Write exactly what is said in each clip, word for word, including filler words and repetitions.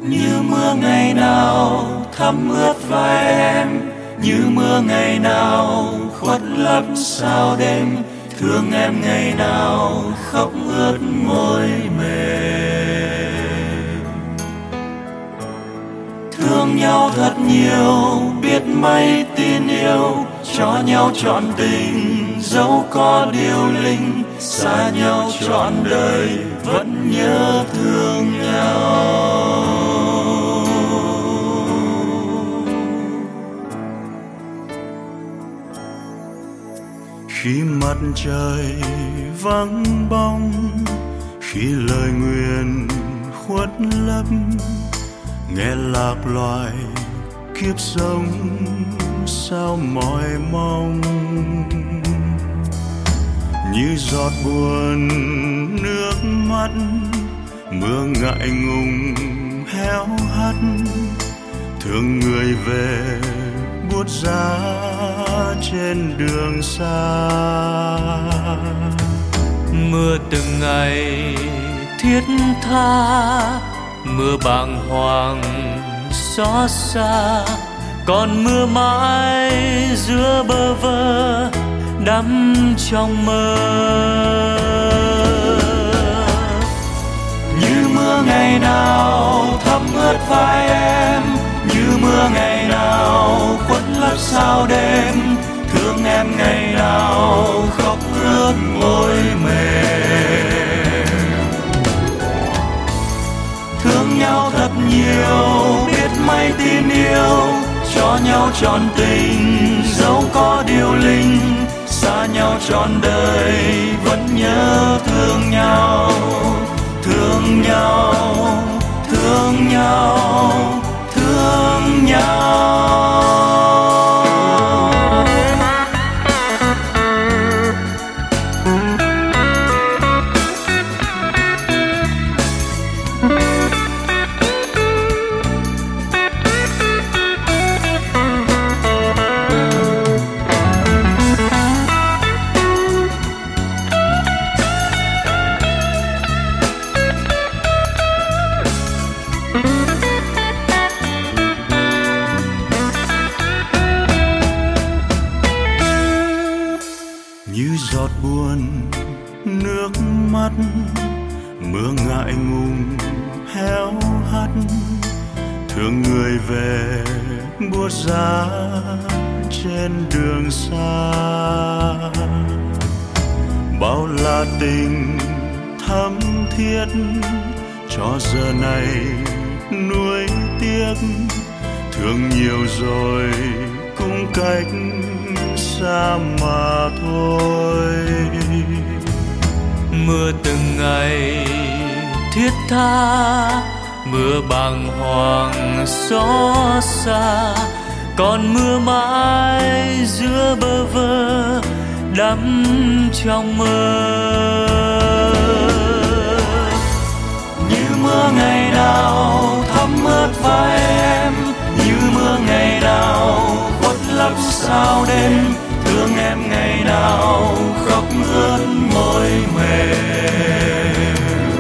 Như mưa ngày nào thấm ướt vai em, như mưa ngày nào khuất lấp sao đêm, thương em ngày nào khóc ướt môi mềm. Thương nhau thật nhiều, biết mấy tin yêu, cho nhau trọn tình, dẫu có điều linh, xa nhau trọn đời vẫn nhớ thương nhau. Khi mặt trời vắng bóng, khi lời nguyền khuất lấp, nghe lạc loài kiếp sống sao mỏi mong. Như giọt buồn nước mắt, mưa ngại ngùng héo hắt, thương người về buốt giá trên đường xa. Mưa từng ngày thiết tha, mưa bàng hoàng xót xa, còn mưa mãi giữa bơ vơ đắm trong mơ. Như mưa ngày nào thấm ướt vai em, như mưa ngày nào khuất lấp sao đêm, thương em ngày nào khóc ướt môi mềm. Thương nhau thật nhiều, biết mấy tin yêu, cho nhau trọn tình, dẫu có điều linh, xa nhau trọn đời vẫn nhớ thương nhau. Thương nhau, thương nhau, thương nhau. Như giọt buồn nước mắt, mưa ngại ngùng héo hắt, thương người về buốt giá trên đường xa. Bao là tình thắm thiết, cho giờ này nuối tiếc, thương nhiều rồi cũng cách xa mà thôi. Mưa từng ngày thiết tha, mưa bàng hoàng xót xa, còn mưa mãi giữa bơ vơ đắm trong mơ. Như mưa ngày nào thấm ướt vai em, như mưa ngày nào khuất lấp sao đêm, thương em ngày nào khóc ướt môi mềm.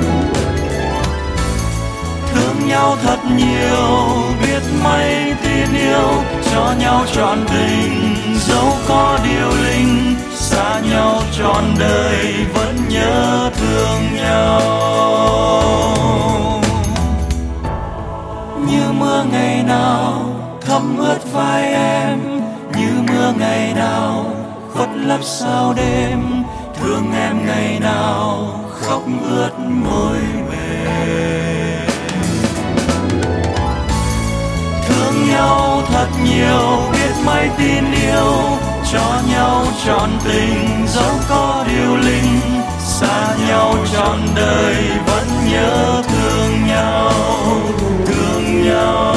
Thương nhau thật nhiều, biết mấy tin yêu, cho nhau trọn tình, dẫu có điều linh, xa nhau trọn đời vẫn nhớ thương nhau. Như mưa ngày nào thấm ướt vai em, như mưa ngày nào khuất lấp sao đêm, thương em ngày nào khóc ướt môi mềm. Thương nhau thật nhiều, biết mấy tin yêu, cho nhau trọn tình, dẫu có điều linh, xa nhau trọn đời vẫn nhớ thương nhau, thương nhau.